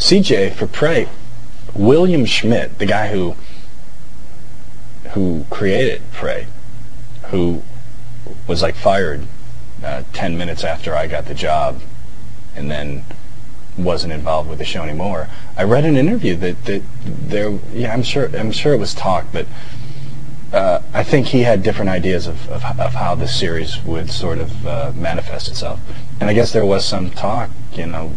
CJ for Prey, William Schmidt, the guy who created Prey, who was like fired 10 minutes after I got the job, and then wasn't involved with the show anymore. I read an interview that there, yeah, I'm sure it was talk, but I think he had different ideas of how the series would sort of manifest itself. And I guess there was some talk, you know,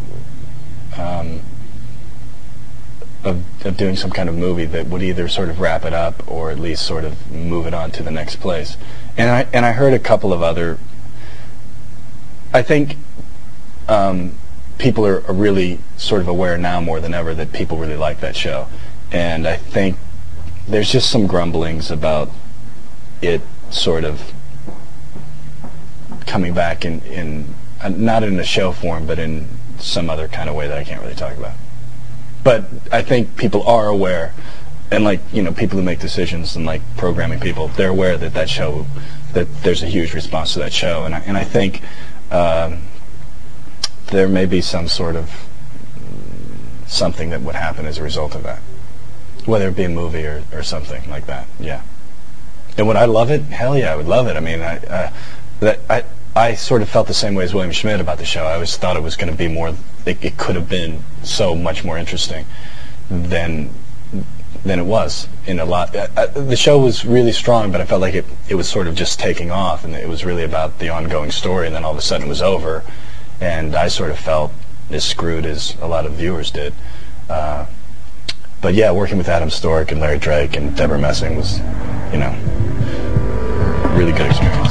of doing some kind of movie that would either sort of wrap it up or at least sort of move it on to the next place. And I heard a couple of other. I think people are really sort of aware now more than ever that people really like that show, and I think there's just some grumblings about it sort of coming back in not in a show form, but in some other kind of way that I can't really talk about. But I think people are aware, and like, you know, people who make decisions and like programming people, they're aware that that show, that there's a huge response to that show, and I think there may be some sort of something that would happen as a result of that, whether it be a movie or something like that. Yeah. And would I love it? Hell yeah, I would love it. I mean, I sort of felt the same way as William Schmidt about the show. I always thought it was going to be more, it could have been so much more interesting than it was in a lot. The show was really strong, but I felt like it was sort of just taking off, and it was really about the ongoing story, and then all of a sudden it was over, and I sort of felt as screwed as a lot of viewers did. But yeah, working with Adam Stork and Larry Drake and Deborah Messing was, you know, really good experience.